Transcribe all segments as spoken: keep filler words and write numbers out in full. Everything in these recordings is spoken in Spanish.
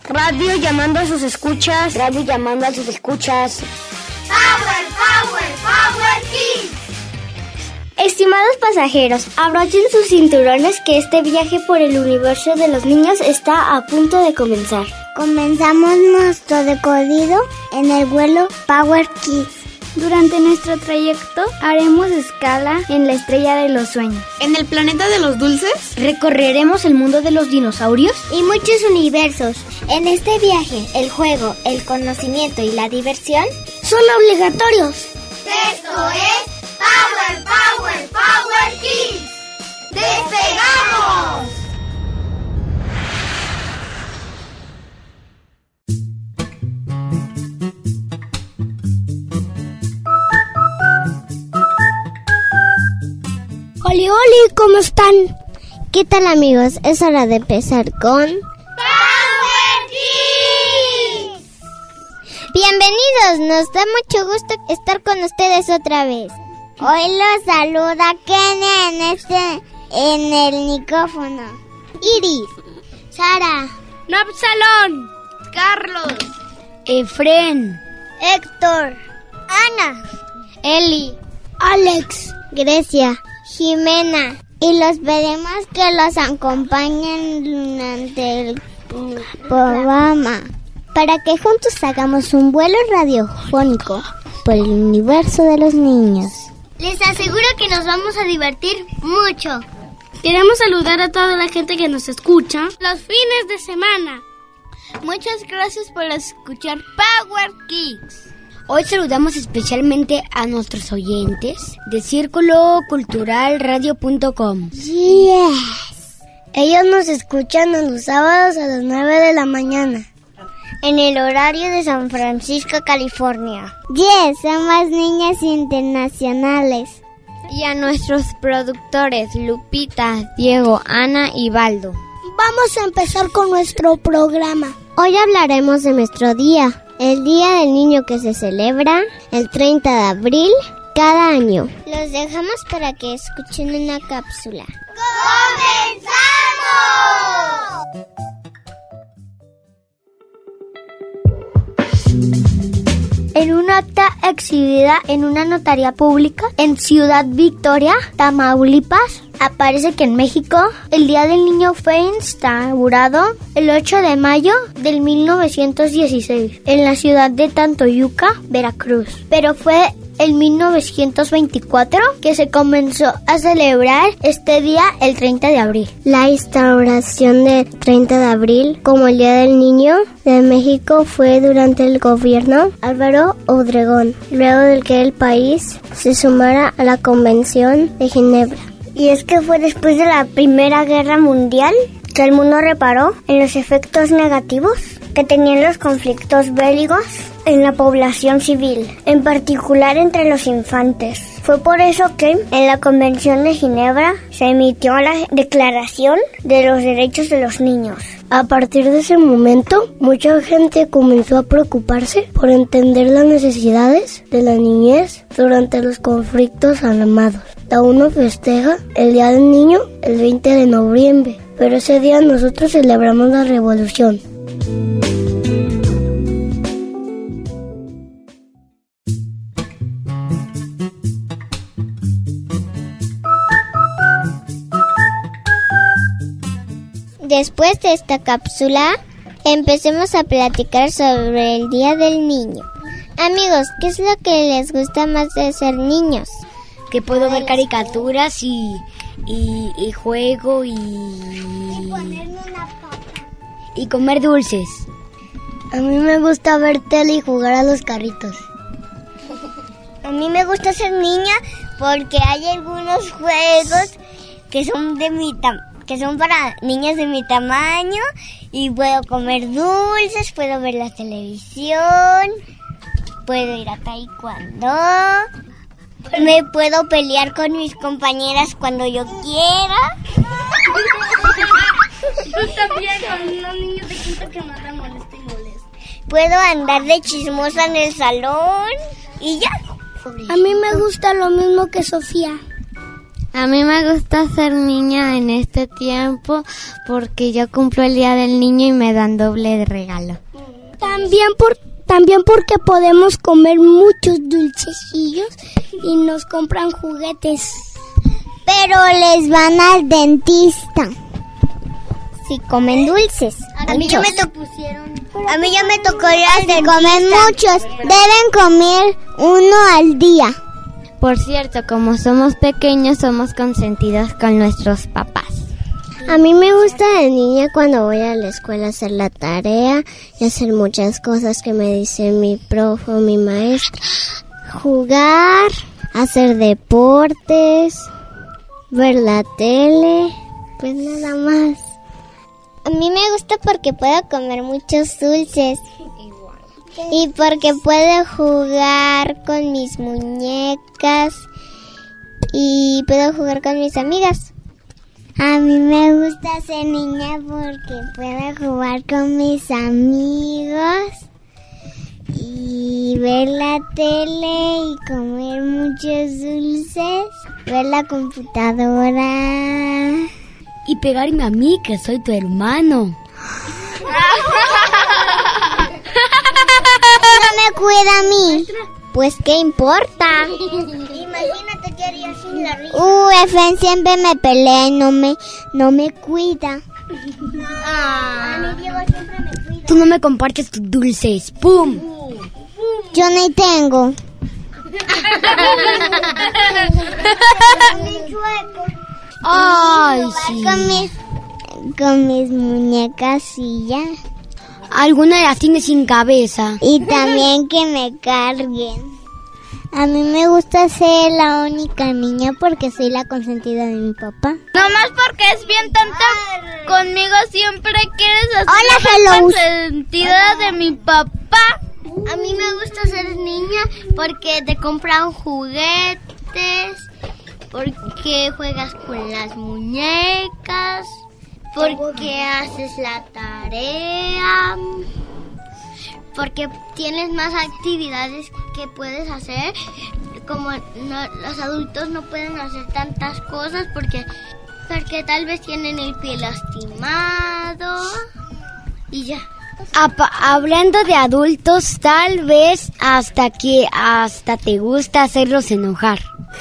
Radio llamando a sus escuchas. Radio llamando a sus escuchas. Power, Power, Power Kids. Estimados pasajeros, abrochen sus cinturones que este viaje por el universo de los niños está a punto de comenzar. Comenzamos nuestro recorrido en el vuelo Power Kids. Durante nuestro trayecto haremos escala en la estrella de los sueños. ¿En el planeta de los dulces? Recorreremos el mundo de los dinosaurios y muchos universos. En este viaje, el juego, el conocimiento y la diversión son obligatorios. Esto es Power, Power, Power Kids. ¡Despegamos! ¡Holi, holi! ¿Cómo están? ¿Qué tal, amigos? Es hora de empezar con... ¡Power Kids! Bienvenidos, nos da mucho gusto estar con ustedes otra vez. Hoy los saluda Kenia en este, en el micrófono. Iris, Sara, Napsalón, Carlos, Efren, Héctor, Ana, Eli, Alex, Grecia, Jimena, y los veremos que los acompañen durante el programa para que juntos hagamos un vuelo radiofónico por el universo de los niños. Les aseguro que nos vamos a divertir mucho. Queremos saludar a toda la gente que nos escucha los fines de semana. Muchas gracias por escuchar Power Kids. Hoy saludamos especialmente a nuestros oyentes de Círculo Cultural Radio punto com. Yes. Ellos nos escuchan los sábados a las nueve de la mañana, en el horario de San Francisco, California. Yes, somos niñas internacionales. Y a nuestros productores Lupita, Diego, Ana y Baldo. Vamos a empezar con nuestro programa. Hoy hablaremos de nuestro día. El Día del Niño que se celebra el treinta de abril cada año. Los dejamos para que escuchen una cápsula. ¡Comenzamos! En un acta exhibida en una notaría pública en Ciudad Victoria, Tamaulipas, aparece que en México el Día del Niño fue instaurado el ocho de mayo del mil novecientos dieciséis en la ciudad de Tantoyuca, Veracruz. Pero fue en mil novecientos veinticuatro que se comenzó a celebrar este día el treinta de abril. La instauración del treinta de abril como el Día del Niño de México fue durante el gobierno Álvaro Obregón, luego de que el país se sumara a la Convención de Ginebra. Y es que fue después de la Primera Guerra Mundial que el mundo reparó en los efectos negativos que tenían los conflictos bélicos en la población civil, en particular entre los infantes. Fue por eso que en la Convención de Ginebra se emitió la Declaración de los Derechos de los Niños. A partir de ese momento, mucha gente comenzó a preocuparse por entender las necesidades de la niñez durante los conflictos armados. Aún no festeja el Día del Niño el veinte de noviembre, pero ese día nosotros celebramos la revolución. Después de esta cápsula, empecemos a platicar sobre el Día del Niño. Amigos, ¿qué es lo que les gusta más de ser niños? Que puedo ver caricaturas y, y, y juego y... Y ponerme una papa. Y comer dulces. A mí me gusta ver tele y jugar a los carritos. A mí me gusta ser niña porque hay algunos juegos que son de mi tamaño. que son para niñas de mi tamaño y puedo comer dulces, puedo ver la televisión, puedo ir a taekwondo, me puedo pelear con mis compañeras cuando yo quiera. Yo también con unos niños de quinto que no te molesten y molesten. Puedo andar de chismosa en el salón y ya. A mí me gusta lo mismo que Sofía. A mí me gusta ser niña en este tiempo porque yo cumplo el Día del Niño y me dan doble de regalo. También por también porque podemos comer muchos dulcecillos y nos compran juguetes. Pero les van al dentista si comen dulces. A mí ya me tocó A mí ya me tocó ir de comer muchos. Deben comer uno al día. Por cierto, como somos pequeños, somos consentidos con nuestros papás. A mí me gusta de niña cuando voy a la escuela a hacer la tarea y hacer muchas cosas que me dice mi profe o mi maestra. Jugar, hacer deportes, ver la tele, pues nada más. A mí me gusta porque puedo comer muchos dulces. Y porque puedo jugar con mis muñecas y puedo jugar con mis amigas. A mí me gusta ser niña porque puedo jugar con mis amigos y ver la tele y comer muchos dulces, ver la computadora. Y pegarme a mí, que soy tu hermano. No me cuida a mí. Pues, ¿qué importa? Imagínate qué haría sin la risa. Uh, Efren siempre me pelea y no me, no me cuida. Ah. A mí Diego siempre me cuida. Tú no me compartes tus dulces. ¡Pum! Yo ni tengo. Ay, sí. Con mis, con mis muñecas y ya. Alguna de las tiene sin cabeza. Y también que me carguen. A mí me gusta ser la única niña porque soy la consentida de mi papá. Nomás porque es bien tonta conmigo, siempre quieres hacer Hola, la hello. consentida de mi papá. A mí me gusta ser niña porque te compran juguetes, porque juegas con las muñecas, porque haces la tarea, porque tienes más actividades que puedes hacer. Como no, los adultos no pueden hacer tantas cosas porque, porque tal vez tienen el pie lastimado y ya. Apa- hablando de adultos, tal vez hasta que hasta te gusta hacerlos enojar.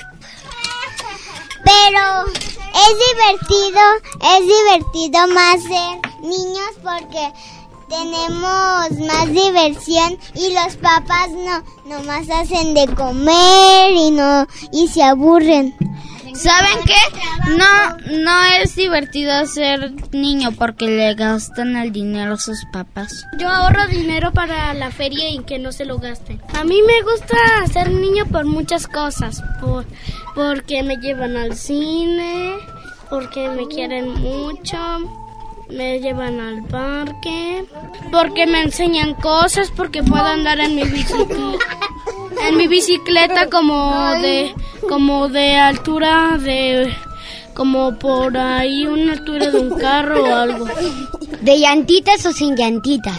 Pero es divertido, es divertido más ser niños porque tenemos más diversión y los papás no, nomás hacen de comer y no y se aburren. ¿Saben qué? No, no es divertido ser niño porque le gastan el dinero a sus papás. Yo ahorro dinero para la feria y que no se lo gasten. A mí me gusta ser niño por muchas cosas, por porque me llevan al cine, porque me quieren mucho, me llevan al parque, porque me enseñan cosas, porque puedo andar en mi bicicleta, en mi bicicleta como de como de altura de como por ahí una altura de un carro o algo. ¿De llantitas o sin llantitas?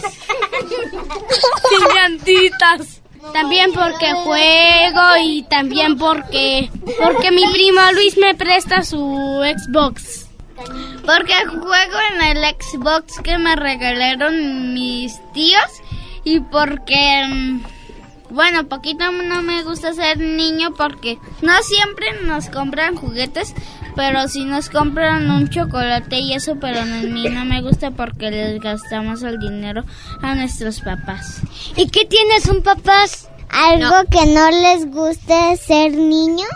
Sin llantitas. También porque juego y también porque porque mi primo Luis me presta su Xbox. Porque juego en el Xbox que me regalaron mis tíos y porque, bueno, poquito no me gusta ser niño porque no siempre nos compran juguetes, pero sí nos compran un chocolate y eso, pero a mí no me gusta porque les gastamos el dinero a nuestros papás. ¿Y qué tienes, un papás? ¿Algo no. que no les guste ser niño?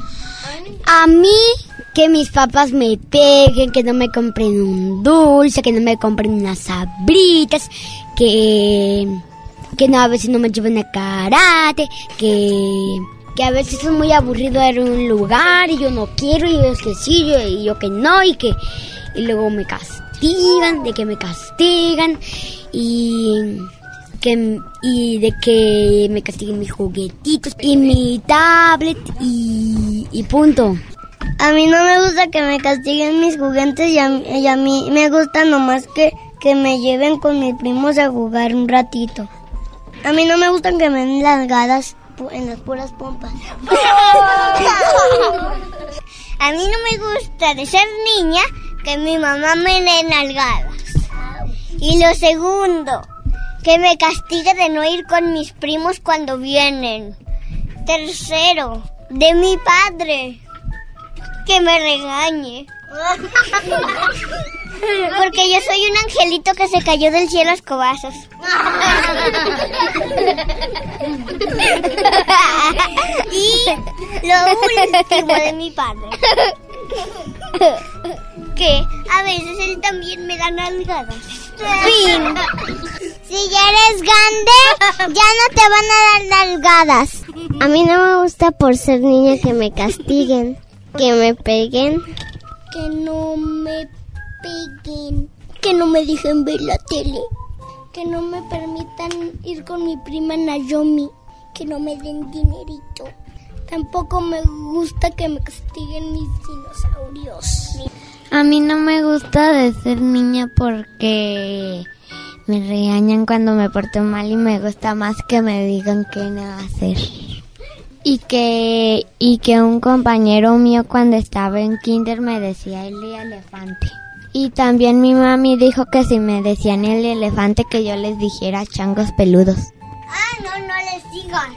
A mí, que mis papás me peguen, que no me compren un dulce, que no me compren unas sabritas, que, que no, a veces no me lleven a karate, que, que a veces es muy aburrido ir a un lugar y yo no quiero, y ellos que sí, yo, y yo que no, y que y luego me castigan, de que me castigan, y... Que, y de que me castiguen mis juguetitos y mi tablet y, y punto. A mí no me gusta que me castiguen mis juguetes y a, y a mí me gusta nomás que, que me lleven con mis primos a jugar un ratito. A mí no me gustan que me den las gadas en las puras pompas. A mí no me gusta de ser niña que mi mamá me dé nalgadas. Y lo segundo, que me castigue de no ir con mis primos cuando vienen. Tercero, de mi padre, que me regañe. Porque yo soy un angelito que se cayó del cielo a escobazos. Y lo último de mi padre, que a veces él también me da nalgadas. Fin. Si ya eres grande, ya no te van a dar nalgadas. A mí no me gusta por ser niña que me castiguen, que me peguen. Que no me peguen, que no me dejen ver la tele, que no me permitan ir con mi prima Naomi, que no me den dinerito. Tampoco me gusta que me castiguen mis dinosaurios. A mí no me gusta de ser niña porque me regañan cuando me porto mal y me gusta más que me digan qué no hacer. Y que y que un compañero mío cuando estaba en kinder me decía el elefante. Y también mi mami dijo que si me decían el elefante que yo les dijera changos peludos. Ah, no, no les digas.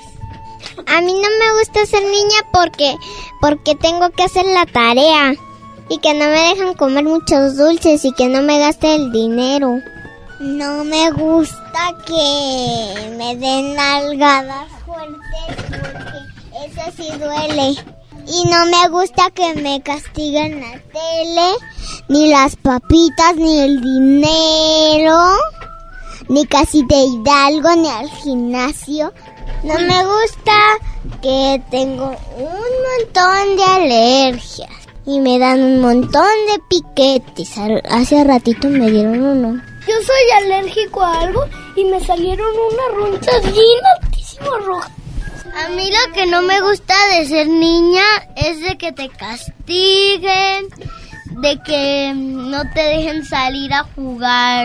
A mí no me gusta ser niña porque porque tengo que hacer la tarea y que no me dejan comer muchos dulces y que no me gaste el dinero. No me gusta que me den nalgadas fuertes porque eso sí duele. Y no me gusta que me castiguen la tele, ni las papitas, ni el dinero, ni casita Hidalgo, ni al gimnasio. No me gusta que tengo un montón de alergias y me dan un montón de piquetes. Hace ratito me dieron uno. Yo soy alérgico a algo y me salieron unas ronchas bien altísimas rojas. A mí lo que no me gusta de ser niña es de que te castiguen, de que no te dejen salir a jugar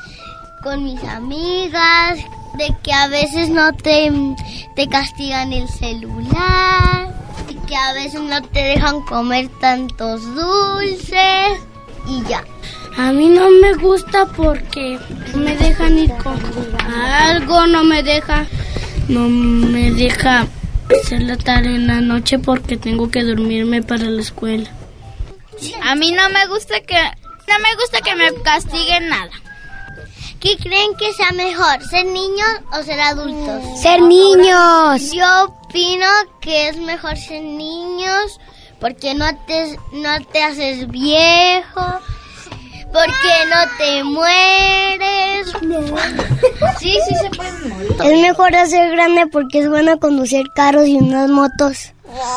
con mis amigas, de que a veces no te, te castigan el celular, y que a veces no te dejan comer tantos dulces y ya. A mí no me gusta porque me dejan ir con algo, no me deja, no me deja hacer la tarea en la noche porque tengo que dormirme para la escuela. A mí no me gusta que no me gusta que me castiguen nada. ¿Qué creen que sea mejor, ser niños o ser adultos? ¡Ser niños! Yo opino que es mejor ser niños porque no te, no te haces viejo, porque no te mueres. Sí, sí se puede morir. Es mejor ser grande porque es bueno conducir carros y unas motos.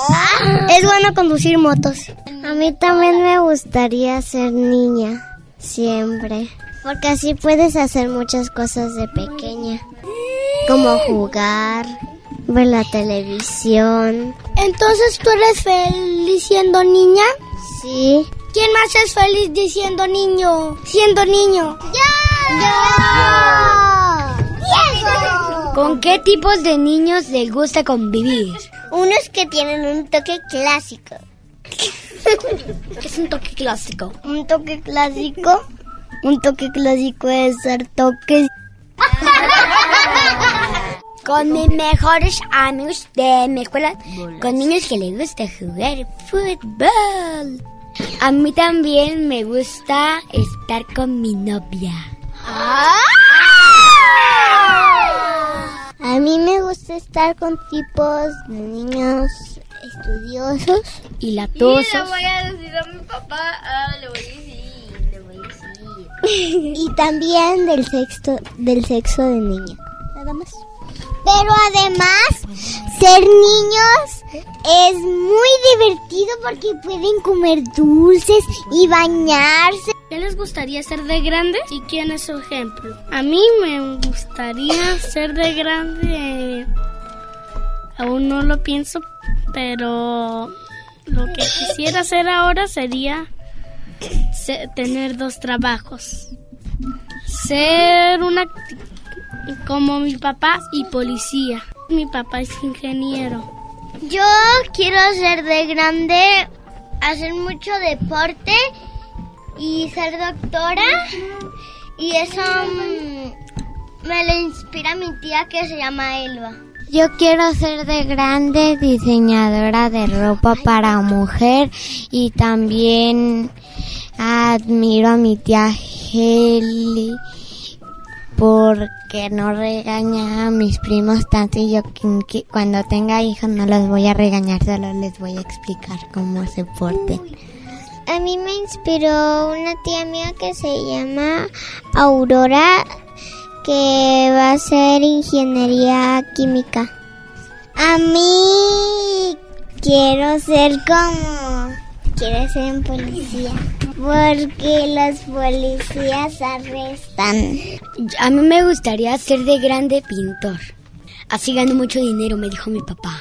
Es bueno conducir motos. A mí también me gustaría ser niña, siempre. Porque así puedes hacer muchas cosas de pequeña, como jugar, ver la televisión. Entonces, ¿tú eres feliz siendo niña? Sí. ¿Quién más es feliz diciendo niño? Siendo niño. ¡Yo! ¡Yo! ¡Diego! ¿Con qué tipos de niños les gusta convivir? Unos que tienen un toque clásico. ¿Qué es un toque clásico? Un toque clásico. Un toque clásico es dar toques. Con mis mejores amigos de mi escuela, con niños que les gusta jugar fútbol. A mí también me gusta estar con mi novia. A mí me gusta estar con tipos de niños estudiosos Y latosos. Y le voy a decir a mi papá, ah, le voy a decir, le voy a decir. y también del sexo, del sexo de niño. Nada más. Pero además, ser niños es muy divertido porque pueden comer dulces y bañarse. ¿Qué les gustaría ser de grande? ¿Y quién es su ejemplo? A mí me gustaría ser de grande. Aún no lo pienso, pero lo que quisiera hacer ahora sería se- tener dos trabajos. Ser una como mi papá y policía. Mi papá es ingeniero. Yo quiero ser de grande hacer mucho deporte y ser doctora. Y eso mmm, me lo inspira mi tía que se llama Elba. Yo quiero ser de grande diseñadora de ropa para mujer y también admiro a mi tía Heli porque no regaña a mis primos tanto y yo que cuando tenga hijos no los voy a regañar, solo les voy a explicar cómo se porten. A mí me inspiró una tía mía que se llama Aurora, que va a hacer ingeniería química. A mí quiero ser como... Quiero ser un policía. Porque los policías arrestan. A mí me gustaría ser de grande pintor. Así gano mucho dinero, me dijo mi papá.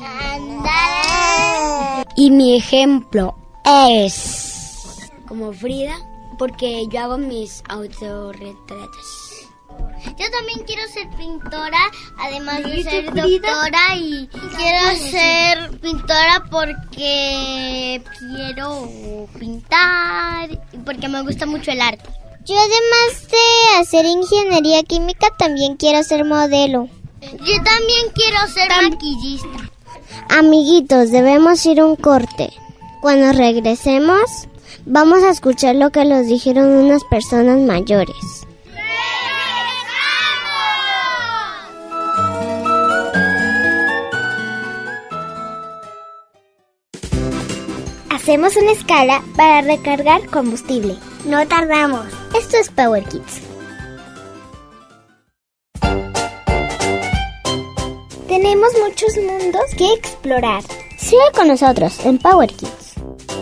¡Ándale! Y mi ejemplo es como Frida, porque yo hago mis autorretratos. Yo también quiero ser pintora, además de ser doctora, y quiero ser pintora porque quiero pintar y porque me gusta mucho el arte. Yo además de hacer ingeniería química también quiero ser modelo. Yo también quiero ser maquillista. Amiguitos, debemos ir a un corte. Cuando regresemos, vamos a escuchar lo que nos dijeron unas personas mayores. Hacemos una escala para recargar combustible. No tardamos. Esto es Power Kids. Tenemos muchos mundos que explorar. Sigue con nosotros en Power Kids.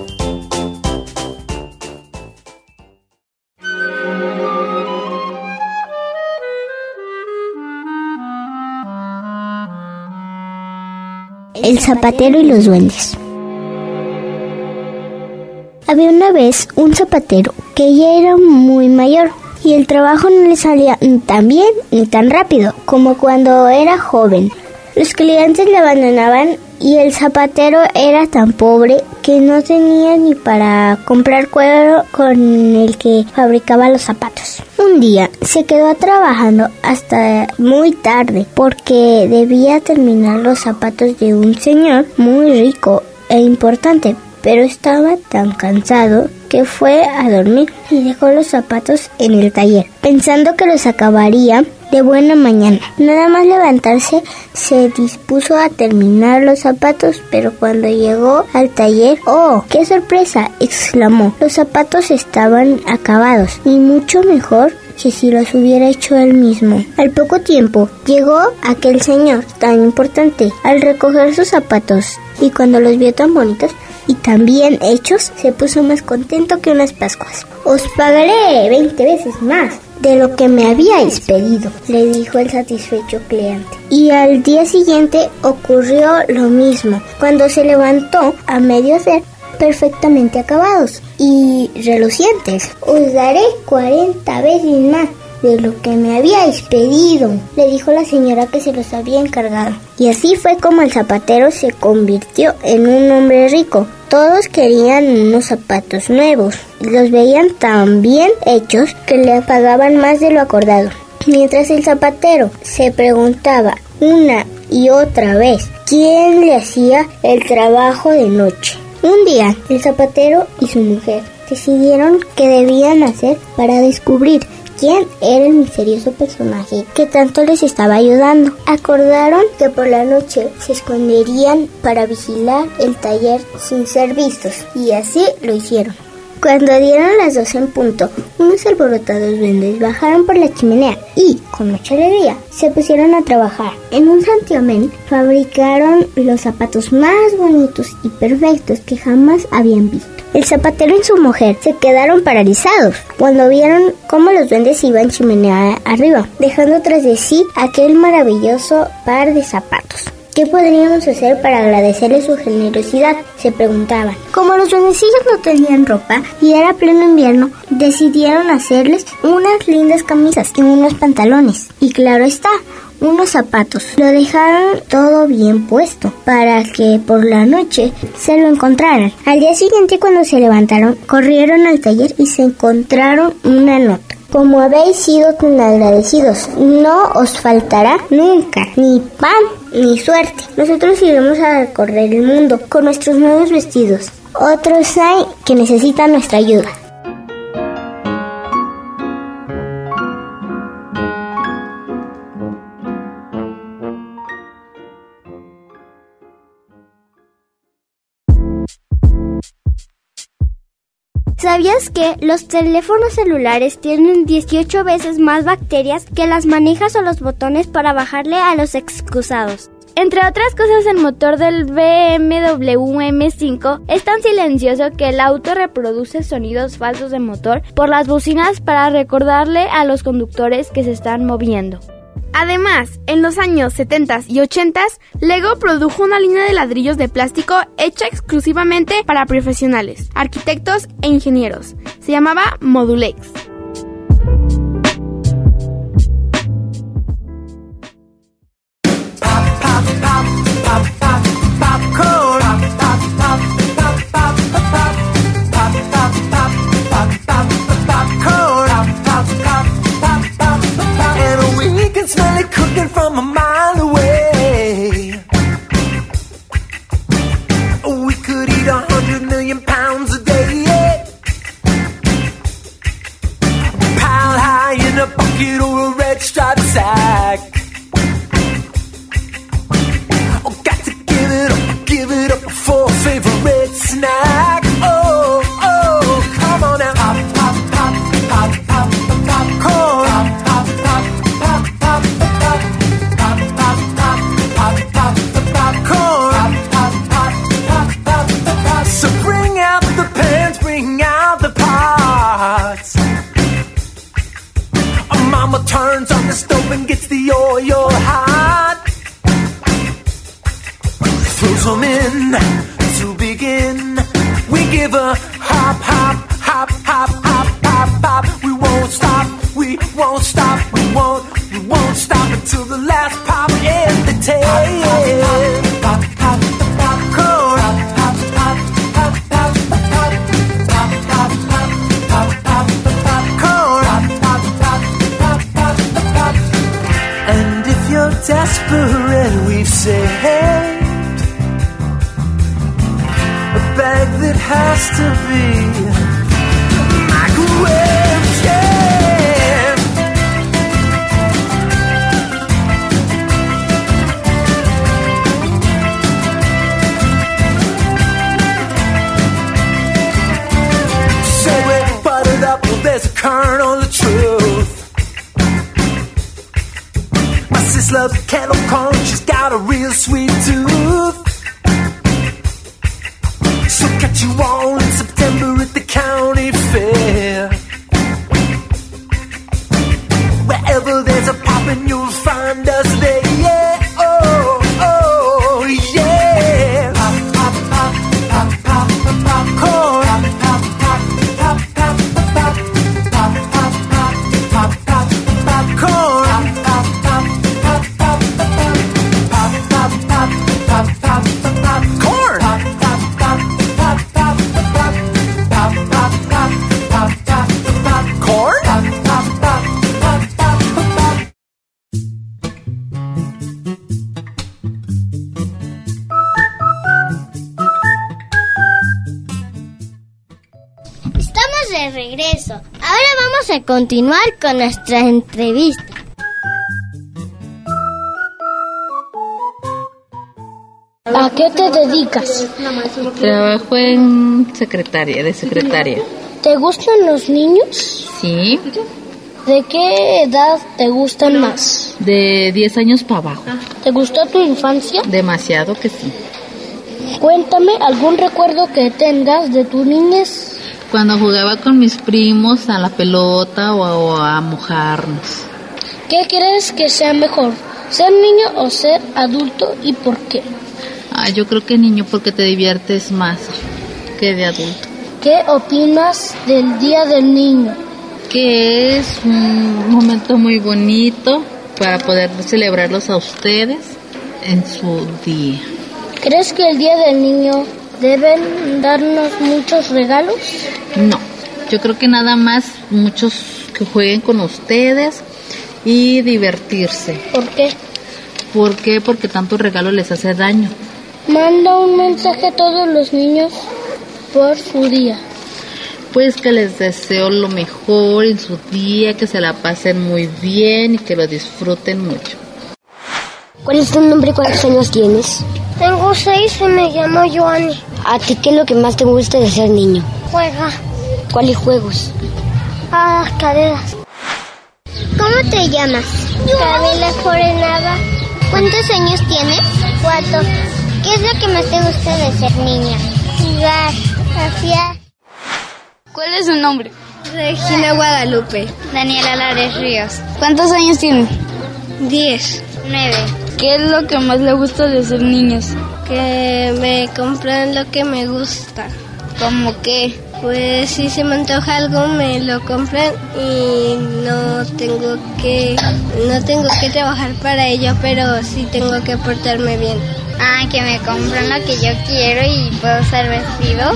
El zapatero y los duendes. Había una vez un zapatero que ya era muy mayor y el trabajo no le salía ni tan bien ni tan rápido como cuando era joven. Los clientes le abandonaban y el zapatero era tan pobre que no tenía ni para comprar cuero con el que fabricaba los zapatos. Un día se quedó trabajando hasta muy tarde porque debía terminar los zapatos de un señor muy rico e importante. Pero estaba tan cansado que fue a dormir y dejó los zapatos en el taller, pensando que los acabaría de buena mañana. Nada más levantarse, se dispuso a terminar los zapatos, pero cuando llegó al taller, ¡oh, qué sorpresa!, exclamó. Los zapatos estaban acabados y mucho mejor que si los hubiera hecho él mismo. Al poco tiempo llegó aquel señor tan importante. Al recoger sus zapatos y cuando los vio tan bonitos y tan bien hechos, se puso más contento que unas Pascuas. Os pagaré veinte veces más de lo que me habíais pedido, le dijo el satisfecho cliente. Y al día siguiente ocurrió lo mismo. Cuando se levantó a medio hacer, perfectamente acabados y relucientes. Os daré cuarenta veces más de lo que me habíais pedido, le dijo la señora que se los había encargado. Y así fue como el zapatero se convirtió en un hombre rico. Todos querían unos zapatos nuevos y los veían tan bien hechos que le pagaban más de lo acordado. Mientras el zapatero se preguntaba una y otra vez quién le hacía el trabajo de noche. Un día, el zapatero y su mujer decidieron qué debían hacer para descubrir quién era el misterioso personaje que tanto les estaba ayudando. Acordaron que por la noche se esconderían para vigilar el taller sin ser vistos, y así lo hicieron. Cuando dieron las doce en punto, unos alborotados duendes bajaron por la chimenea y, con mucha alegría, se pusieron a trabajar. En un santiamén fabricaron los zapatos más bonitos y perfectos que jamás habían visto. El zapatero y su mujer se quedaron paralizados cuando vieron cómo los duendes iban chimenea arriba, dejando tras de sí aquel maravilloso par de zapatos. ¿Qué podríamos hacer para agradecerle su generosidad?, se preguntaban. Como los duendecillos no tenían ropa y era pleno invierno, decidieron hacerles unas lindas camisas y unos pantalones. Y claro está, unos zapatos. Lo dejaron todo bien puesto para que por la noche se lo encontraran. Al día siguiente, cuando se levantaron, corrieron al taller y se encontraron una nota. Como habéis sido tan agradecidos, no os faltará nunca ni pan ni suerte. Nosotros iremos a recorrer el mundo con nuestros nuevos vestidos. Otros hay que necesitan nuestra ayuda. ¿Sabías que los teléfonos celulares tienen dieciocho veces más bacterias que las manijas o los botones para bajarle a los excusados? Entre otras cosas, el motor del B M W M cinco es tan silencioso que el auto reproduce sonidos falsos de motor por las bocinas para recordarle a los conductores que se están moviendo. Además, en los años setenta y ochenta, Lego produjo una línea de ladrillos de plástico hecha exclusivamente para profesionales, arquitectos e ingenieros. Se llamaba Modulex. From a mile away, we could eat a hundred million pounds a day, yeah. Piled high in a bucket or a red striped sack. Oh, got to give it up, give it up for a favorite snack. Oh, oh, come on now. Pop, pop, pop, pop, pop, popcorn. Pop, pop, pop, pop, pop, pop. So bring out the pans, bring out the pots. A mama turns on the stove and gets the oil hot. Throws them in to begin. We give a hop, hop, hop, hop, hop, hop, hop. We won't stop, we won't stop, we won't, we won't stop until the last pop in the tail. Pop, pop, pop, popcorn. Pop, pop, pop, pop, pop, pop, pop, pop, pop, popcorn. Pop, pop, pop, pop, pop. And if you're desperate, we've saved a bag that has to be microwaved, yeah. Say we're buttered up, well there's a kernel of truth. My sis loves kettle corn, she's got a real sweet tooth. So catch you all in September at the county fair. Wherever there's a poppin', you'll find us there. Yeah, oh, oh, yeah. Pop, pop, pop, pop, pop, pop, popcorn. Pop, pop, pop, pop, pop, pop, pop, pop, pop, pop, pop, popcorn. Pop, pop, pop, pop, pop, pop, pop, pop, pop, pop, popcorn. Pop, pop, pop, pop, pop, pop, pop, pop, pop, pop, pop, popcorn. Pop, pop, pop, pop, pop, pop. Estamos de regreso. Ahora vamos a continuar con nuestra entrevista. ¿A qué te dedicas? Trabajo en secretaria, de secretaria. ¿Te gustan los niños? Sí, ¿De qué edad te gustan más? de diez años para abajo. ¿Te gustó tu infancia? Demasiado que sí. Cuéntame algún recuerdo que tengas de tu niñez. Cuando jugaba con mis primos a la pelota o a, o a mojarnos. ¿Qué crees que sea mejor? ¿Ser niño o ser adulto y por qué? Ah, yo creo que niño porque te diviertes más que de adulto. ¿Qué opinas del Día del Niño? Que es un momento muy bonito para poder celebrarlos a ustedes en su día. ¿Crees que el Día del Niño deben darnos muchos regalos? No, yo creo que nada más muchos que jueguen con ustedes y divertirse. ¿Por qué? ¿Por qué? Porque tanto regalo les hace daño. Manda un mensaje a todos los niños por su día. Pues que les deseo lo mejor en su día, que se la pasen muy bien y que lo disfruten mucho. ¿Cuál es tu nombre y cuántos años tienes? Tengo seis y me llamo Joanny. ¿A ti qué es lo que más te gusta de ser niño? Juega ¿Cuáles juegos? a las carreras. ¿Cómo te llamas? Camila Forenava. ¿Cuántos años tienes? Cuatro. ¿Qué es lo que más te gusta de ser niña? Jugar. Afiar. ¿Cuál es su nombre? Regina Guadalupe. Daniela Lares Ríos. ¿Cuántos años tiene? Diez. Nueve. ¿Qué es lo que más le gusta de ser niños? Que me compran lo que me gusta. ¿Cómo qué? Pues si se me antoja algo me lo compran y no tengo que no tengo que trabajar para ello, pero sí tengo que portarme bien. Ah, que me compran lo que yo quiero y puedo ser vestido.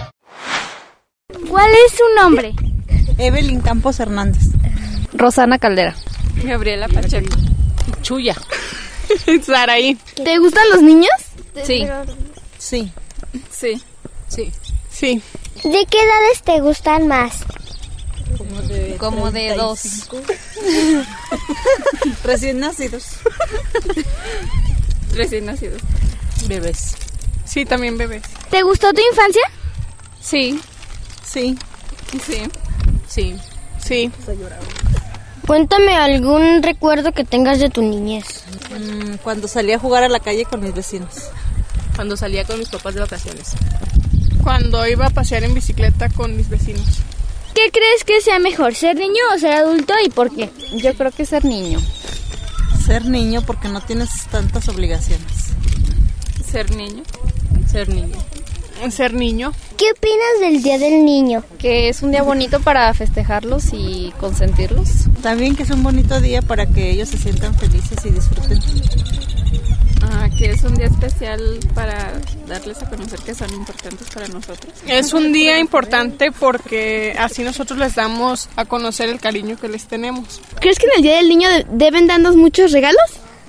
¿Cuál es su nombre? Evelyn Campos Hernández. Rosana Caldera. Gabriela Pacheco. Chuya. Saraí. ¿Te gustan los niños? Sí. Sí. Sí. Sí. Sí. ¿De qué edades te gustan más? Como de, Como de dos. Recién nacidos. Recién nacidos. Bebés. Sí, también bebés. ¿Te gustó tu infancia? Sí. Sí. Sí. Sí. Sí. Cuéntame algún recuerdo que tengas de tu niñez. Mm, cuando salía a jugar a la calle con mis vecinos. Cuando salía con mis papás de vacaciones. Cuando iba a pasear en bicicleta con mis vecinos. ¿Qué crees que sea mejor, ser niño o ser adulto y por qué? Yo creo que ser niño. Ser niño porque no tienes tantas obligaciones. Ser niño. Ser niño. Ser niño. ¿Qué opinas del Día del Niño? Que es un día bonito para festejarlos y consentirlos. También que es un bonito día para que ellos se sientan felices y disfruten. Ah, que es un día especial para darles a conocer que son importantes para nosotros. Es un día importante porque así nosotros les damos a conocer el cariño que les tenemos. ¿Crees que en el Día del Niño de- deben darnos muchos regalos?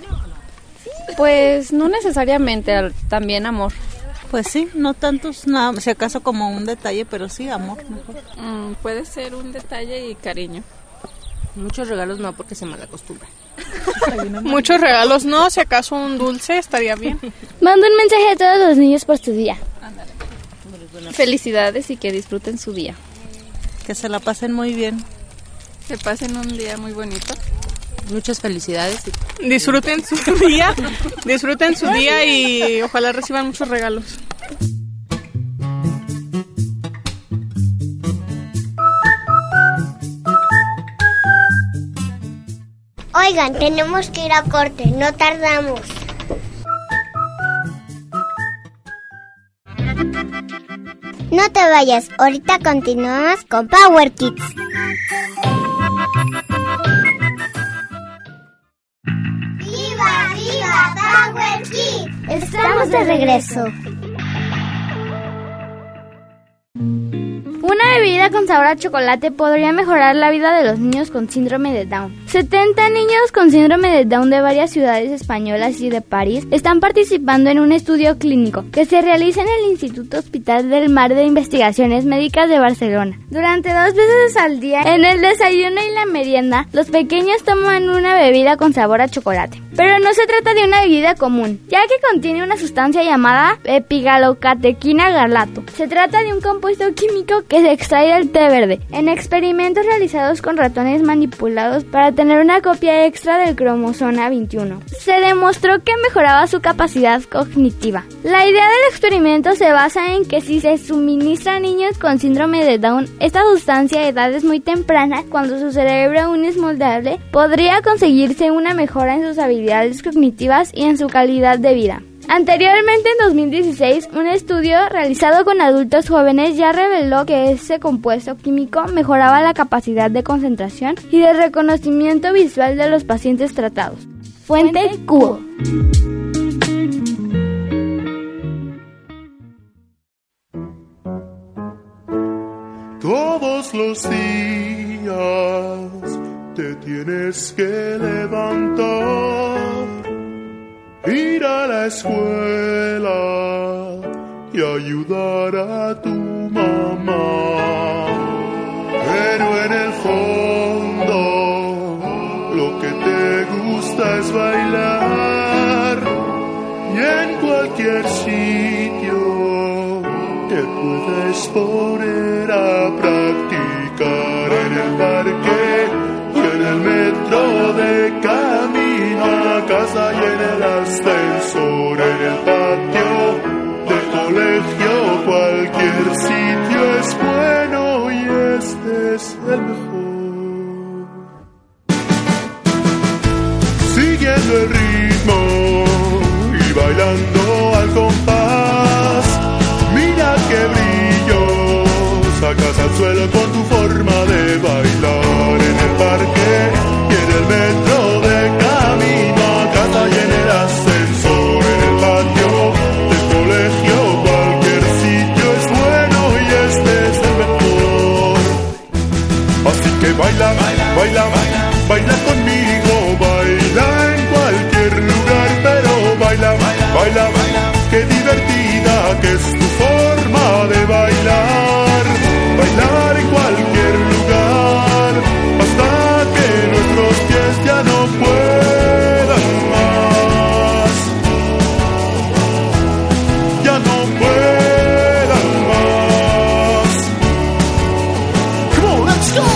Pues no necesariamente, al- también amor. Pues sí, no tantos, nada, si acaso como un detalle, pero sí amor mejor. Mm, puede ser un detalle y cariño. Muchos regalos no, porque se malacostumbra. Muchos regalos no, si acaso un dulce estaría bien. Manda un mensaje a todos los niños por tu día. Felicidades y que disfruten su día. Que se la pasen muy bien. Que pasen un día muy bonito. Muchas felicidades. Disfruten su día, disfruten su día y ojalá reciban muchos regalos. Oigan, tenemos que ir a corte, no tardamos. No te vayas, ahorita continuamos con Power Kids. ¡Viva, viva Power Kids! Estamos de regreso. Una bebida con sabor a chocolate podría mejorar la vida de los niños con síndrome de Down. setenta niños con síndrome de Down de varias ciudades españolas y de París están participando en un estudio clínico que se realiza en el Instituto Hospital del Mar de Investigaciones Médicas de Barcelona. Durante dos veces al día, en el desayuno y la merienda, los pequeños toman una bebida con sabor a chocolate. Pero no se trata de una bebida común, ya que contiene una sustancia llamada epigalocatequina galato. Se trata de un compuesto químico que se extrae del té verde, en experimentos realizados con ratones manipulados para tener una copia extra del cromosoma veintiuno. Se demostró que mejoraba su capacidad cognitiva. La idea del experimento se basa en que si se suministra a niños con síndrome de Down esta sustancia a edades muy tempranas, cuando su cerebro aún es moldeable, podría conseguirse una mejora en sus habilidades cognitivas y en su calidad de vida. Anteriormente, en dos mil dieciséis, un estudio realizado con adultos jóvenes ya reveló que ese compuesto químico mejoraba la capacidad de concentración y de reconocimiento visual de los pacientes tratados. Fuente Cubo. Todos los días te tienes que levantar, ir a la escuela y ayudar a tu mamá. Pero en el fondo lo que te gusta es bailar, y en cualquier sitio te puedes poner a practicar, en el parque y en el metro, de camino a casa y en el ascensor, en el patio del colegio. Cualquier sitio es bueno y este es el mejor. Siguiendo el ritmo y bailando al compás, mira qué brillo sacas al suelo con tu forma de bailar, en el parque y en el metro, de camino a casa y en el ascensor, en el patio del colegio. Cualquier sitio es bueno y este es el mejor. Así que baila, baila, baila, baila conmigo, baila en cualquier lugar, pero baila, baila, baila, qué divertida que es tu forma de bailar, bailar en cualquier lugar, hasta que nuestros pies ya no puedan más, ya no puedan más. Come on, let's go.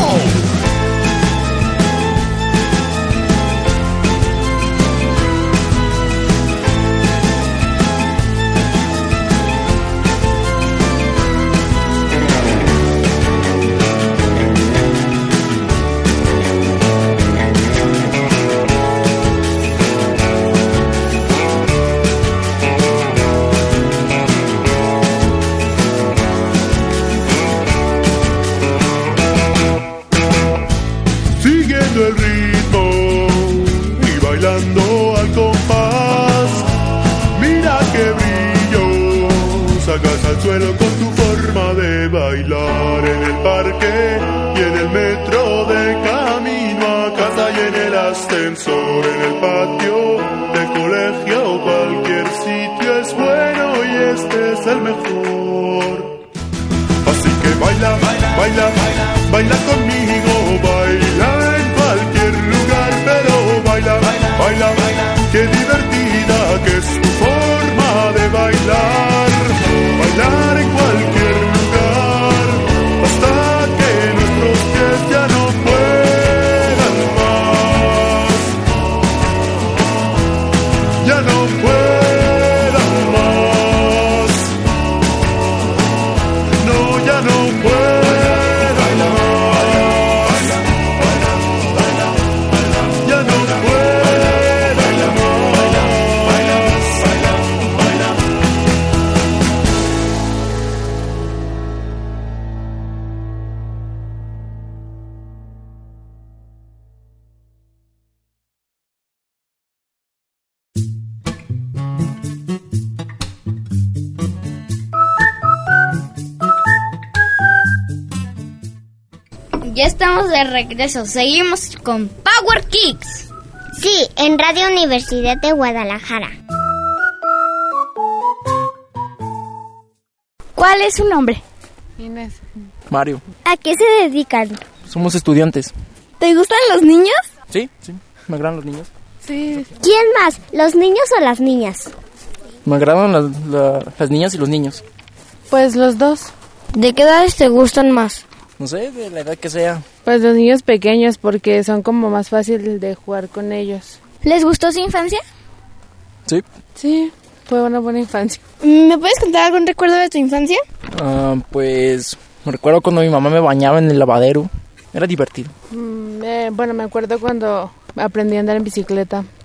El ritmo y bailando al compás, mira qué brillo sacas al suelo con tu forma de bailar, en el parque y en el metro, de camino a casa y en el ascensor, en el patio del colegio. Cualquier sitio es bueno y este es el mejor. Así que baila, baila, baila, baila conmigo, baila en cualquier lugar, pero baila, baila, baila, qué divertida que es tu forma de bailar, bailar en cualquier lugar, hasta que nuestros pies ya no puedan más, ya no puedan más, no, ya no puedan. Ya estamos de regreso, seguimos con Power Kids. Sí, en Radio Universidad de Guadalajara. ¿Cuál es su nombre? Inés. Mario. ¿A qué se dedican? Somos estudiantes. ¿Te gustan los niños? Sí, sí, me agradan los niños. Sí. ¿Quién más, los niños o las niñas? Me agradan las, la, las niñas y los niños. Pues los dos. ¿De qué edades te gustan más? No sé, de la edad que sea. Pues los niños pequeños, porque son como más fácil de jugar con ellos. ¿Les gustó su infancia? Sí. Sí, fue una buena infancia. ¿Me puedes contar algún recuerdo de tu infancia? Uh, pues me recuerdo cuando mi mamá me bañaba en el lavadero. Era divertido. Mm, eh, bueno, me acuerdo cuando aprendí a andar en bicicleta, que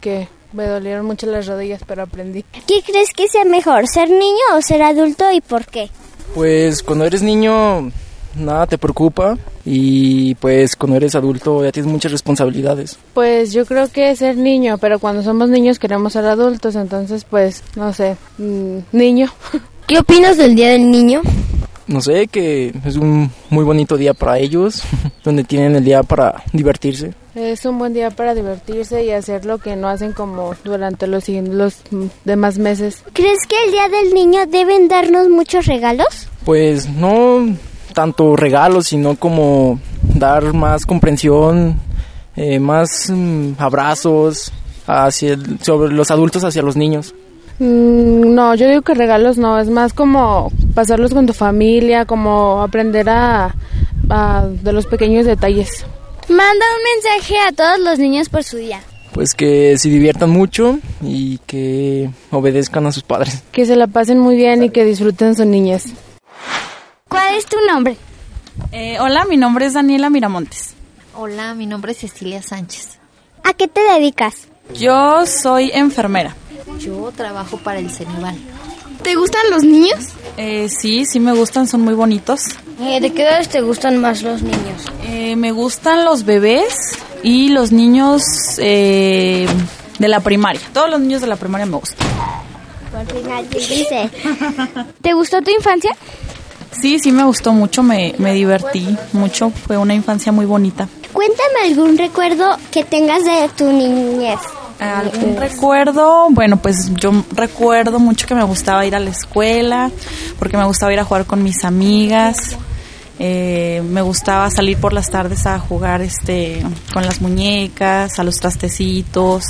Me dolieron mucho las rodillas, pero aprendí. ¿Qué crees que sea mejor, ser niño o ser adulto y por qué? Pues cuando eres niño nada te preocupa y pues cuando eres adulto ya tienes muchas responsabilidades. Pues yo creo que ser niño, pero cuando somos niños queremos ser adultos, entonces pues no sé, mmm, niño. ¿Qué opinas del Día del Niño? No sé, que es un muy bonito día para ellos, donde tienen el día para divertirse. Es un buen día para divertirse y hacer lo que no hacen como durante los, los demás meses. ¿Crees que el Día del Niño deben darnos muchos regalos? Pues no tanto regalos, sino como dar más comprensión, eh, más mm, abrazos hacia el, sobre los adultos hacia los niños. Mm, no, yo digo que regalos no, es más como pasarlos con tu familia, como aprender a, a de los pequeños detalles. Manda un mensaje a todos los niños por su día. Pues que se diviertan mucho y que obedezcan a sus padres. Que se la pasen muy bien y que disfruten su niñez. ¿Cuál es tu nombre? Eh, hola, mi nombre es Daniela Miramontes. Hola, mi nombre es Cecilia Sánchez. ¿A qué te dedicas? Yo soy enfermera. Yo trabajo para el Ceneval. ¿Te gustan los niños? Eh, sí, sí me gustan, son muy bonitos. Eh, ¿De qué edades te gustan más los niños? Eh, me gustan los bebés y los niños eh, de la primaria. Todos los niños de la primaria me gustan. Por final, ¿qué dice? ¿Te gustó tu infancia? Sí, sí me gustó mucho, me, me divertí mucho. Fue una infancia muy bonita. Cuéntame algún recuerdo que tengas de tu niñez. ¿Algún recuerdo? Bueno, pues yo recuerdo mucho que me gustaba ir a la escuela, porque me gustaba ir a jugar con mis amigas. Eh, me gustaba salir por las tardes a jugar este con las muñecas, a los trastecitos.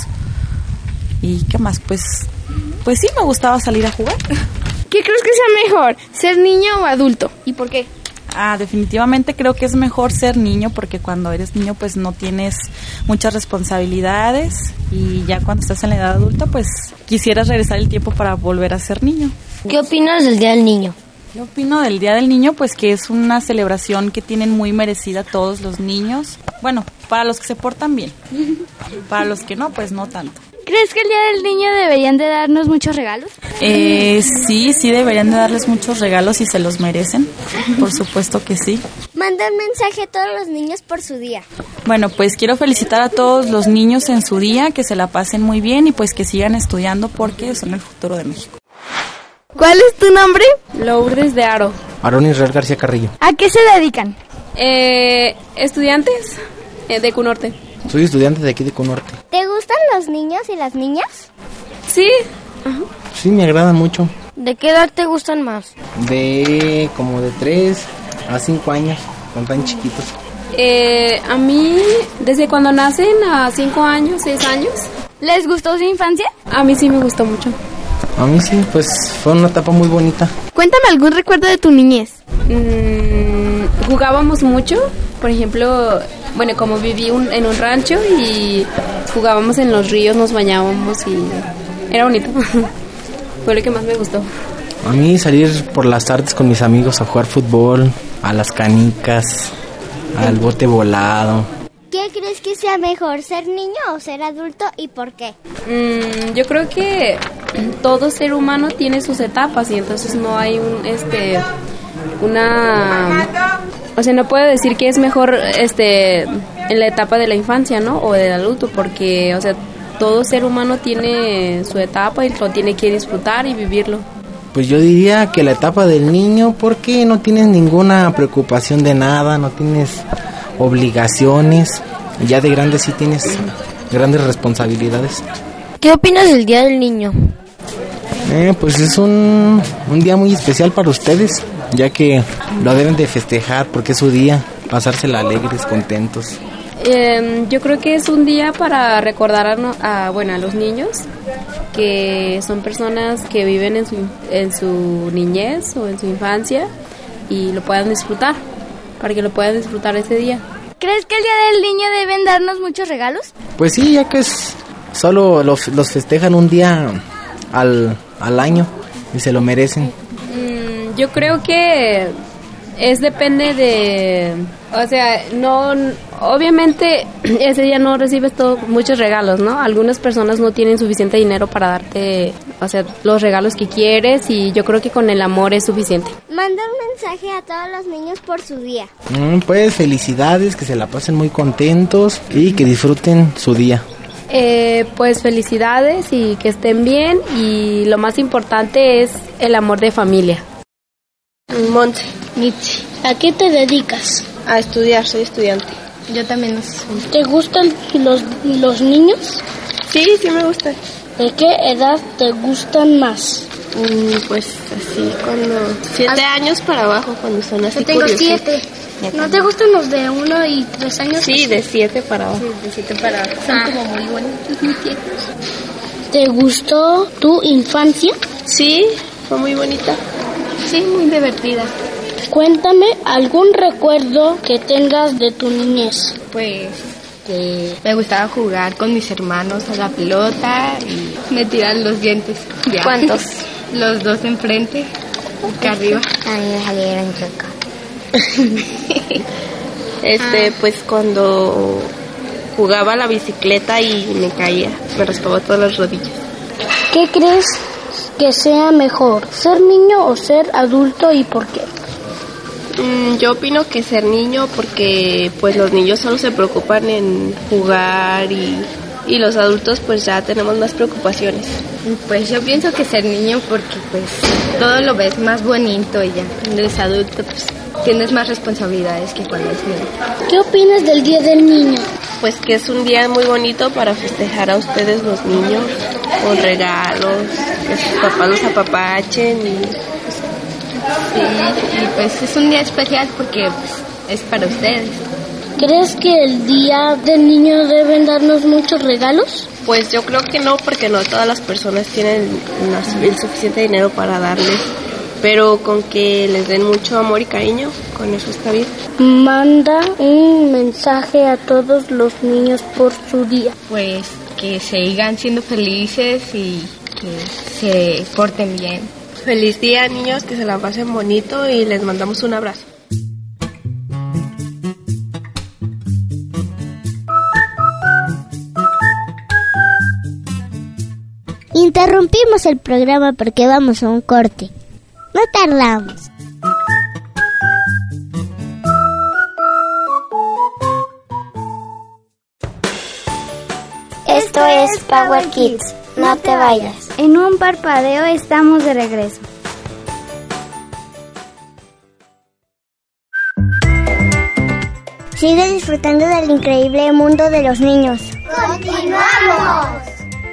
¿Y qué más? Pues, pues sí, me gustaba salir a jugar. ¿Qué crees que sea mejor, ser niño o adulto? ¿Y por qué? Ah, definitivamente creo que es mejor ser niño, porque cuando eres niño pues no tienes muchas responsabilidades y ya cuando estás en la edad adulta pues quisieras regresar el tiempo para volver a ser niño. ¿Qué opinas del Día del Niño? Yo opino del Día del Niño pues que es una celebración que tienen muy merecida todos los niños. Bueno, para los que se portan bien, para los que no pues no tanto. ¿Crees que el Día del Niño deberían de darnos muchos regalos? Eh, sí, sí deberían de darles muchos regalos y se los merecen. Por supuesto que sí. Manda un mensaje a todos los niños por su día. Bueno, pues quiero felicitar a todos los niños en su día, que se la pasen muy bien y pues que sigan estudiando porque son el futuro de México. ¿Cuál es tu nombre? Lourdes de Aro. Aarón Israel García Carrillo. ¿A qué se dedican? Eh, estudiantes eh, de Cunorte. Soy estudiante de aquí de Cunorte. ¿Te gustan los niños y las niñas? Sí. Ajá. Sí, me agradan mucho. ¿De qué edad te gustan más? De como de tres a cinco años, son tan chiquitos. Eh, a mí, desde cuando nacen, a cinco años, seis años. ¿Les gustó su infancia? A mí sí me gustó mucho. A mí sí, pues fue una etapa muy bonita. Cuéntame algún recuerdo de tu niñez. Mm, jugábamos mucho, por ejemplo, bueno, como viví un, en un rancho y jugábamos en los ríos, nos bañábamos y era bonito. Fue lo que más me gustó. A mí salir por las tardes con mis amigos a jugar fútbol, a las canicas, al bote volado. ¿Qué crees que sea mejor, ser niño o ser adulto y por qué? Mm, yo creo que todo ser humano tiene sus etapas y entonces no hay un este una o sea, no puedo decir que es mejor este en la etapa de la infancia, ¿no? O del adulto, porque o sea, todo ser humano tiene su etapa y lo tiene que disfrutar y vivirlo. Pues yo diría que la etapa del niño, porque no tienes ninguna preocupación de nada, no tienes obligaciones. Ya de grande sí tienes grandes responsabilidades. ¿Qué opinas del Día del Niño? Eh, pues es un, un día muy especial para ustedes, ya que lo deben de festejar porque es su día, pasársela alegres, contentos. Eh, yo creo que es un día para recordar a, no, a, bueno, a los niños que son personas que viven en su, en su niñez o en su infancia y lo puedan disfrutar, para que lo puedan disfrutar ese día. ¿Crees que el Día del Niño deben darnos muchos regalos? Pues sí, ya que es solo los, los festejan un día al, al año y se lo merecen. Mm, yo creo que es depende de, o sea, no, obviamente ese día no recibes todo, muchos regalos, ¿no? Algunas personas no tienen suficiente dinero para darte, o sea, los regalos que quieres, y yo creo que con el amor es suficiente. Manda un mensaje a todos los niños por su día. Mm, pues felicidades, que se la pasen muy contentos y que disfruten su día. Eh, pues felicidades y que estén bien, y lo más importante es el amor de familia. Monse. Mitzi. ¿A qué te dedicas? A estudiar, soy estudiante. Yo también no sé. ¿Te gustan los, los niños? Sí, sí me gustan. ¿De qué edad te gustan más? Mm, pues así, cuando... Siete ¿Has... años para abajo, cuando son así. Yo tengo curiosos. siete. ¿No te gustan los de uno y tres años? Sí, de siete para abajo. Sí, de siete para abajo. Son ah. como muy bonitos, muy tiernos. ¿Te gustó tu infancia? Sí, fue muy bonita. Sí, muy divertida. Cuéntame algún recuerdo que tengas de tu niñez. Pues que me gustaba jugar con mis hermanos a la pelota y me tiran los dientes. Ya. ¿Cuántos? Los dos enfrente, acá arriba. A mí me salieron chuecos. Este, ah. pues cuando jugaba a la bicicleta y me caía, me raspaba todas las rodillas. ¿Qué crees que sea mejor, ser niño o ser adulto, y por qué? Mm, yo opino que ser niño, porque pues los niños solo se preocupan en jugar y, y los adultos pues ya tenemos más preocupaciones. Pues yo pienso que ser niño porque pues todo lo ves más bonito y ya. Cuando eres adulto pues tienes más responsabilidades que cuando eres niño. ¿Qué opinas del Día del Niño? Pues que es un día muy bonito para festejar a ustedes los niños, con regalos, que sus papás los apapachen y... Pues, sí, y pues es un día especial porque pues, es para ustedes. ¿Crees que el Día del Niño deben darnos muchos regalos? Pues yo creo que no, porque no todas las personas tienen el suficiente dinero para darles. Pero con que les den mucho amor y cariño, con eso está bien. Manda un mensaje a todos los niños por su día. Pues que sigan siendo felices y que se porten bien. Feliz día, niños, que se la pasen bonito y les mandamos un abrazo. Interrumpimos el programa porque vamos a un corte. No tardamos. Esto es Power Kids. No te vayas. En un parpadeo estamos de regreso. Sigue disfrutando del increíble mundo de los niños. ¡Continuamos!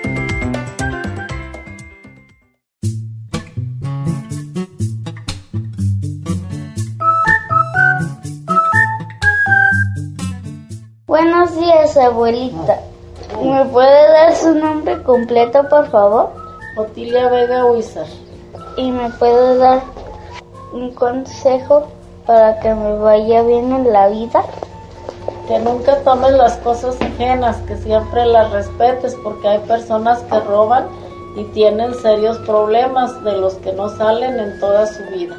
Buenos días, abuelita. ¿Me puede dar su nombre completo, por favor? Otilia Vega Huizar. ¿Y me puede dar un consejo para que me vaya bien en la vida? Que nunca tomes las cosas ajenas, que siempre las respetes, porque hay personas que roban y tienen serios problemas de los que no salen en toda su vida.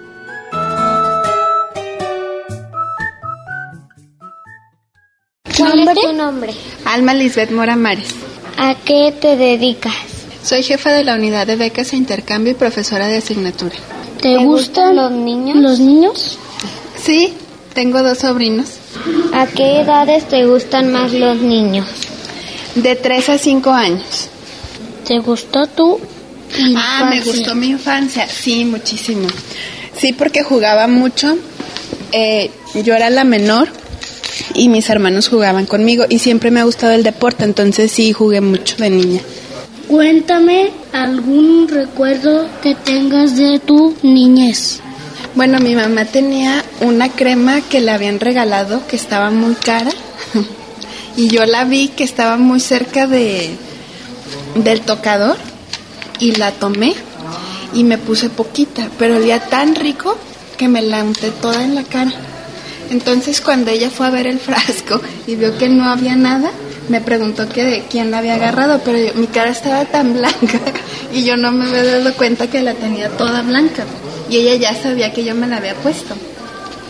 ¿Cuál es tu nombre? Alma Lisbeth Mora Mares. ¿A qué te dedicas? Soy jefa de la unidad de becas e intercambio y profesora de asignatura. ¿Te, ¿Te gustan los niños? ¿Los niños? Sí, tengo dos sobrinos. ¿A qué edades te gustan más los niños? De tres a cinco años. ¿Te gustó tu infancia? Ah, me gustó mi infancia, sí, muchísimo. Sí, porque jugaba mucho. Eh, yo era la menor y mis hermanos jugaban conmigo y siempre me ha gustado el deporte, entonces sí jugué mucho de niña. Cuéntame algún recuerdo que tengas de tu niñez. Bueno, mi mamá tenía una crema que le habían regalado que estaba muy cara y yo la vi que estaba muy cerca de del tocador y la tomé y me puse poquita, pero olía tan rico que me la unté toda en la cara. Entonces cuando ella fue a ver el frasco y vio que no había nada, me preguntó que de quién la había agarrado, pero yo, mi cara estaba tan blanca y yo no me había dado cuenta que la tenía toda blanca y ella ya sabía que yo me la había puesto.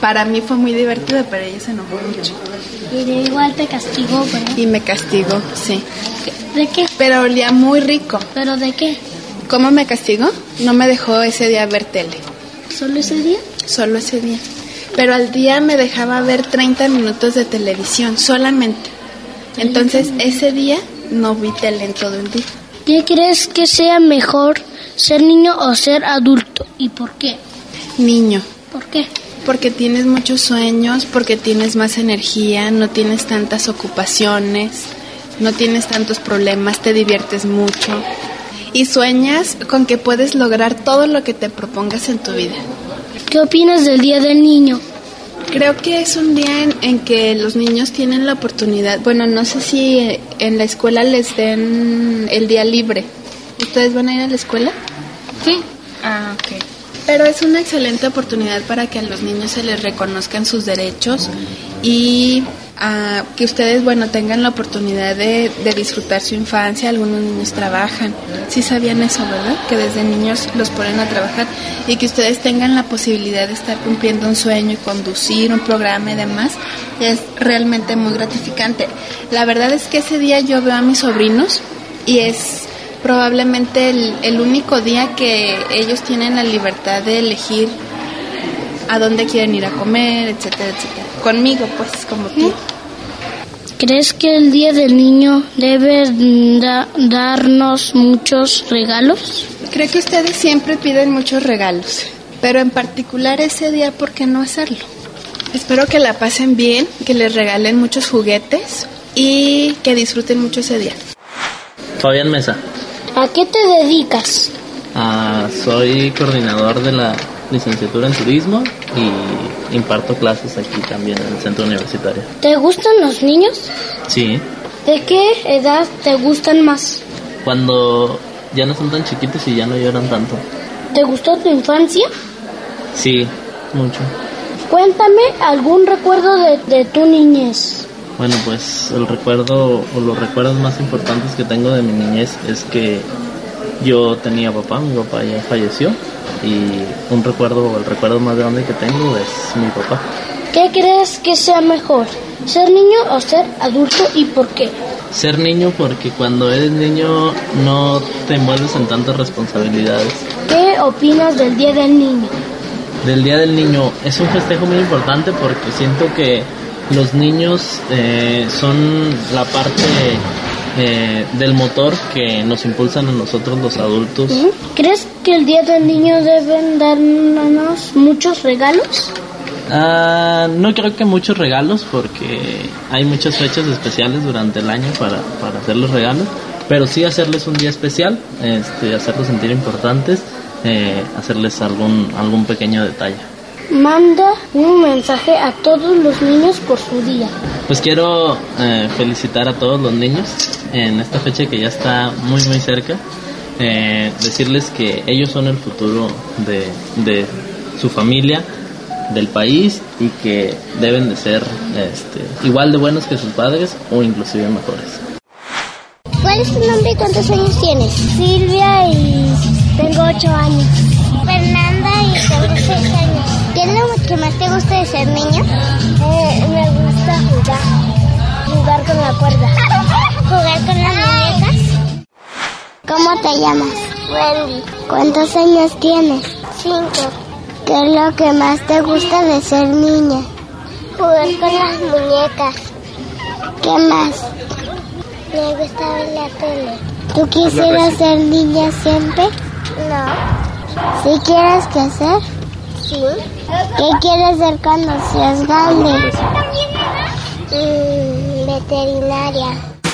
para mí fue muy divertido, pero ella se enojó mucho. Y de igual te castigó, ¿verdad? Y me castigó, sí. ¿De qué? Pero olía muy rico. ¿Pero de qué? ¿Cómo me castigó? No me dejó ese día ver tele. ¿Solo ese día? Solo ese día. Pero al día me dejaba ver treinta minutos de televisión, solamente. Entonces, ese día no vi tele en todo el día. ¿Qué crees que sea mejor, ser niño o ser adulto? ¿Y por qué? Niño. ¿Por qué? Porque tienes muchos sueños, porque tienes más energía, no tienes tantas ocupaciones, no tienes tantos problemas, te diviertes mucho y sueñas con que puedes lograr todo lo que te propongas en tu vida. ¿Qué opinas del Día del Niño? Creo que es un día en, en que los niños tienen la oportunidad, bueno, no sé si en la escuela les den el día libre. ¿Ustedes van a ir a la escuela? Sí. Ah, ok. Pero es una excelente oportunidad para que a los niños se les reconozcan sus derechos y uh, que ustedes, bueno, tengan la oportunidad de, de disfrutar su infancia. Algunos niños trabajan. Sí sabían eso, ¿verdad? Que desde niños los ponen a trabajar y que ustedes tengan la posibilidad de estar cumpliendo un sueño y conducir un programa y demás. Es realmente muy gratificante. La verdad es que ese día yo veo a mis sobrinos y es probablemente el, el único día que ellos tienen la libertad de elegir a dónde quieren ir a comer, etcétera, etcétera. Conmigo, pues, como tú. ¿Crees que el Día del Niño debe da- darnos muchos regalos? Creo que ustedes siempre piden muchos regalos, pero en particular ese día, ¿por qué no hacerlo? Espero que la pasen bien, que les regalen muchos juguetes y que disfruten mucho ese día. Fabián Mesa. ¿A qué te dedicas? Ah, soy coordinador de la licenciatura en turismo y imparto clases aquí también en el centro universitario. ¿Te gustan los niños? Sí, ¿De qué edad te gustan más? cuando ya no son tan chiquitos y ya no lloran tanto. ¿Te gustó tu infancia? Sí, mucho. Cuéntame algún recuerdo de, de tu niñez. Bueno, pues el recuerdo o los recuerdos más importantes que tengo de mi niñez es que yo tenía papá, mi papá ya falleció y un recuerdo, el recuerdo más grande que tengo es mi papá. ¿Qué crees que sea mejor, ser niño o ser adulto y por qué? Ser niño porque cuando eres niño no te envuelves en tantas responsabilidades. ¿Qué opinas del Día del Niño? Del Día del Niño es un festejo muy importante porque siento que los niños eh, son la parte eh, del motor que nos impulsan a nosotros los adultos. ¿Crees que el Día del Niño deben darnos muchos regalos? Ah, no creo que muchos regalos porque hay muchas fechas especiales durante el año para, para hacer los regalos, pero sí hacerles un día especial, este, hacerlos sentir importantes, eh, hacerles algún, algún pequeño detalle. Manda un mensaje a todos los niños por su día. Pues quiero eh, felicitar a todos los niños en esta fecha que ya está muy muy cerca, eh, decirles que ellos son el futuro de, de su familia, del país y que deben de ser este, igual de buenos que sus padres o inclusive mejores. ¿Cuál es tu nombre y cuántos años tienes? Silvia y tengo ocho años. Fernanda y tengo seis años. ¿Qué es lo que más te gusta de ser niño? Eh, me gusta jugar. Jugar con la cuerda. Jugar con las muñecas. ¿Cómo te llamas? Wendy. ¿Cuántos años tienes? Cinco. ¿Qué es lo que más te gusta de ser niña? Jugar con las muñecas. ¿Qué más? Me gusta ver la tele. ¿Tú quisieras ser niña siempre? No. ¿Sí quieres crecer? Sí. ¿Qué quieres ser cuando seas grande? Mm, veterinaria.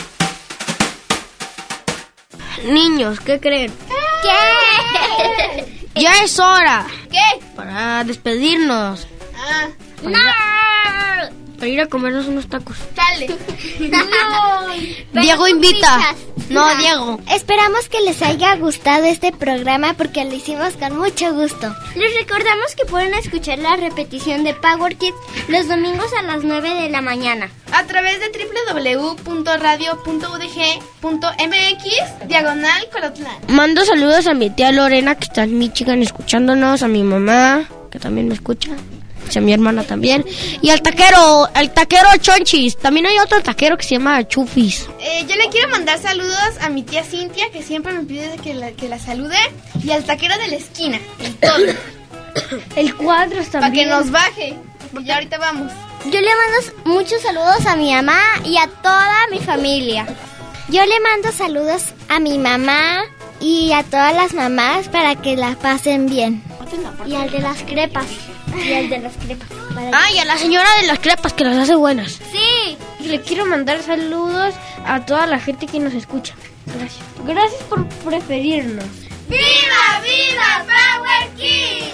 Niños, ¿qué creen? ¿Qué? Ya es hora. ¿Qué? Para despedirnos. Ah. Para, ir a, para ir a comernos unos tacos. Dale. No. Diego invita. No, Diego. Esperamos que les haya gustado este programa porque lo hicimos con mucho gusto. Les recordamos que pueden escuchar la repetición de Power Kids los domingos a las nueve de la mañana. A través de doble u doble u doble u punto radio punto u d g punto m x diagonal Colotlán. Mando saludos a mi tía Lorena que está en Michigan escuchándonos, a mi mamá que también me escucha. a mi hermana también. Y al taquero, el taquero Chonchis. También hay otro taquero que se llama Chufis. Eh, yo le quiero mandar saludos a mi tía Cintia, que siempre me pide que la, que la salude. Y al taquero de la esquina, el todo. El Cuadros también. Para que nos baje. Y ahorita vamos. Yo le mando muchos saludos a mi mamá y a toda mi familia. Yo le mando saludos a mi mamá y a todas las mamás para que las pasen bien. Y al de las crepas. Y al de las crepas. Ah, y a la señora de las crepas que las hace buenas. Sí. Y le quiero mandar saludos a toda la gente que nos escucha. Gracias. Gracias por preferirnos. ¡Viva, viva Power Kids!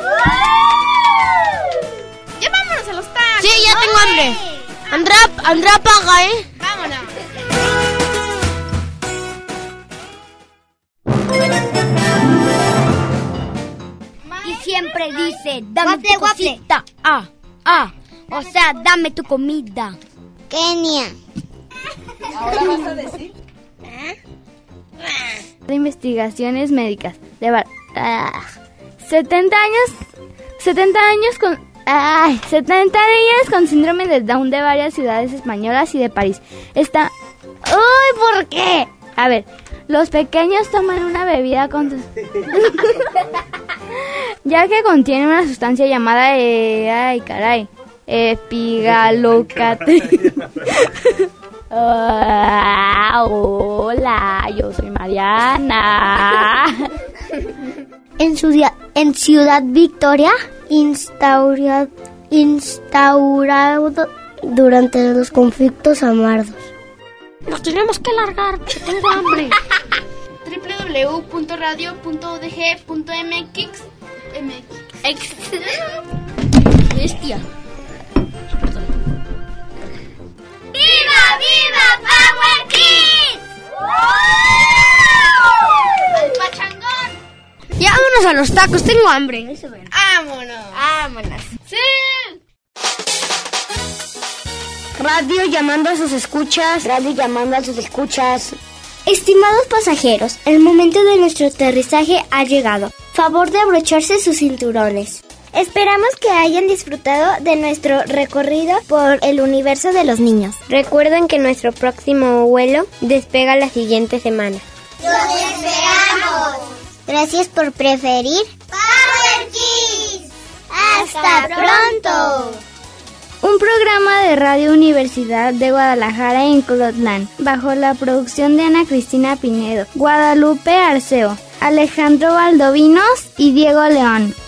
¡Ya vámonos a los tacos! Sí, ya tengo hambre. Andrea, Andrea paga, ¿eh? Vámonos. Y siempre dice, dame waffle, tu cosita. Ah, ah. O sea, dame tu comida. Kenia. ¿Ahora vas a decir? De investigaciones médicas. De bar- ah, setenta años. setenta años con. Ay, setenta niños con síndrome de Down de varias ciudades españolas y de París. Está. ¡Uy! ¿Por qué? A ver, los pequeños toman una bebida con. ya que contiene una sustancia llamada. Eh, ay, caray. Epigalocate. Ah, hola, yo soy Mariana. En, su dia- en Ciudad Victoria, instaurado, instaurado durante los conflictos armados. Nos tenemos que largar, tengo hambre. doble u doble u doble u punto radio punto u d g punto m x Bestia. ¡Viva, viva Power Kids! ¡Al pachangón! Ya vámonos a los tacos, tengo hambre. ¡Vámonos! Vámonos. ¡Sí! Radio llamando a sus escuchas. Radio llamando a sus escuchas. Estimados pasajeros, el momento de nuestro aterrizaje ha llegado. Favor de abrocharse sus cinturones. Esperamos que hayan disfrutado de nuestro recorrido por el universo de los niños. Recuerden que nuestro próximo vuelo despega la siguiente semana. ¡Los esperamos! Gracias por preferir Power Kids. ¡Hasta pronto! Un programa de Radio Universidad de Guadalajara en Colotlán, bajo la producción de Ana Cristina Pinedo, Guadalupe Arceo, Alejandro Valdovinos y Diego León.